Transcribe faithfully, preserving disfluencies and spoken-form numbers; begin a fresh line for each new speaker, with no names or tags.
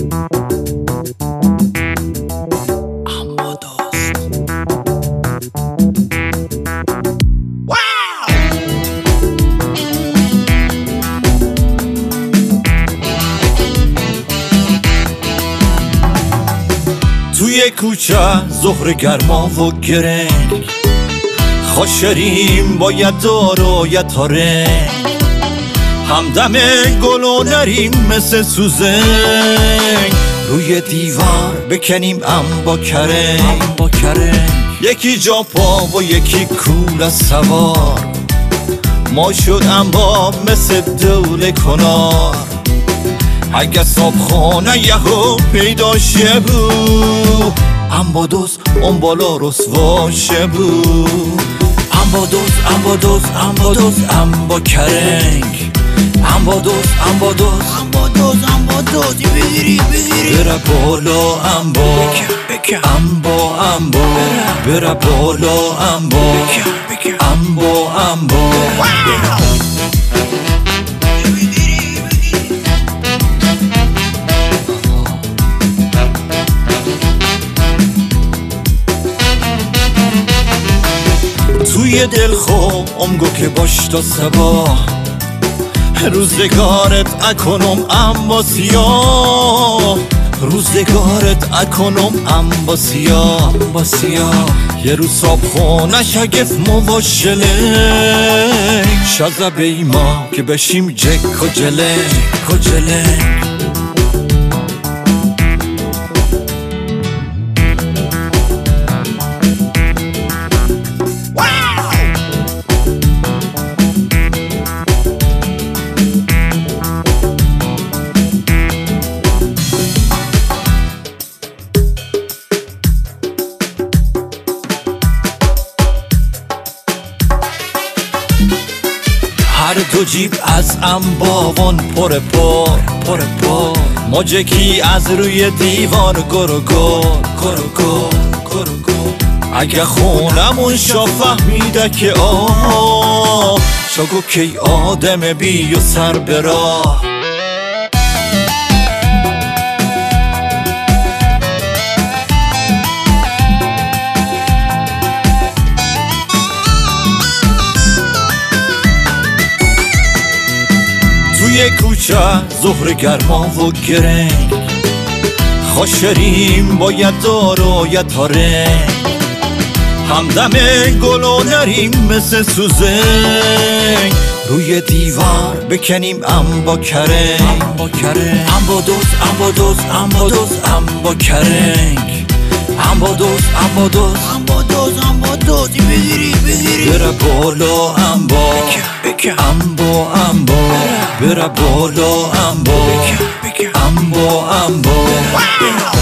توی کوچه ظهر گرما و گرنگ خوشریم باید دارای تا رنگ همدم گل و نریم مثل سوزنگ روی دیوار بکنیم انبا کرنگ یکی جاپا و یکی کول از سوار ما شد انبا مثل دول کنار اگه صابخانه یهو پیدا شه بود انبا دوز اون بالا رسوا شه بود انبا دوز انبا دوز انبا دوز انبا کرنگ انبا دوز انبا دوز
انبا دوز انبا دوز بگیری بگیری
بره بالا انبا انبا انبا بره بالا انبا انبا انبا توی دل خوام گو که باش تا صبح روزگارت اکنم اما سیاه روزگارت اکنم اما سیاه با سیاه یه روز صابخونه شگفت مواشله شازه بیما که بشیم جک و جلک و جلک هر دو جیب از انباوان پر پر پر پر موجکی از روی دیوار گرو گر گرو گر گرو گر اگه خونمون شا فهمیده که آه شگو کی آدم بی و سر براه توی کوچه ظهر گرما و گرنگ خوشریم باید دارای تا رنگ همدم گل و نریم مثل سوزنگ روی دیوار بکنیم انبا کرنگ انبا دوز انبا دوز انبا دوز انبا کرنگ انبا دوز انبا دوز
انبا دوز انبا دوز بگیری بگیری
بره بالا انبا انبا انبا بره بالا انبا انبا انبا